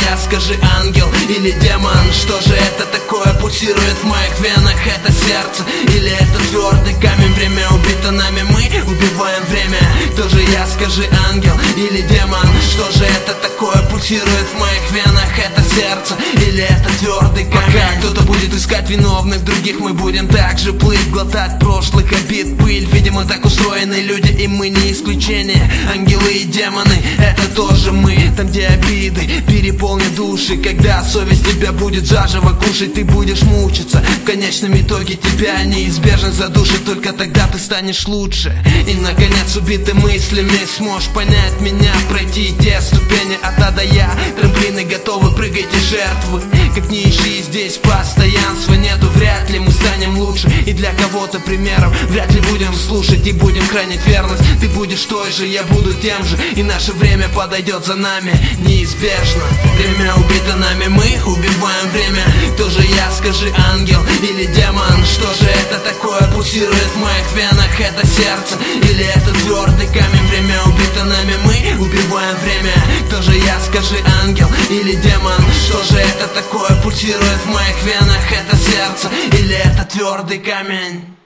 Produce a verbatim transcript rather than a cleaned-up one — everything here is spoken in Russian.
я, скажи, ангел или демон? Что же это такое пульсирует в моих венах? Это сердце или это твердый камень? Время убито нами, мы убиваем время. Кто же я, скажи, ангел или демон? Что же это такое пульсирует в моих венах? Это сердце или это твердый камень? Пока кто-то будет искать виновных, других мы будем также плыть, глотать прошлых обид пыль. Видимо, так устроены люди, и мы не исключение. Ангелы и демоны, это тоже мы. Там, где обиды переполнят души, когда совесть тебя будет заживо кушать, ты будешь мучиться. В конечном итоге тебя неизбежно задушит, только тогда ты станешь лучше. И, наконец, убитый мыслями сможешь понять меня, пройти те ступени от А до Я. Трамплины готовы, прыгайте жертвы. Как не ищи, здесь постоянства нету. Вряд ли мы станем лучше, и для кого-то примером. Вряд ли будем слушать и будем хранить верность. Ты будешь той же, я буду тем же, и наше время подойдет за нами неизбежно. Время убито нами, мы убиваем время. Кто же я, скажи, ангел или демон? Что же это такое пульсирует в моих венах? Это сердце или это твердый камень? Время убито нами, мы убиваем время. Кто же я, скажи, ангел или демон? Что же это такое пульсирует в моих венах? Это сердце или это твердый камень?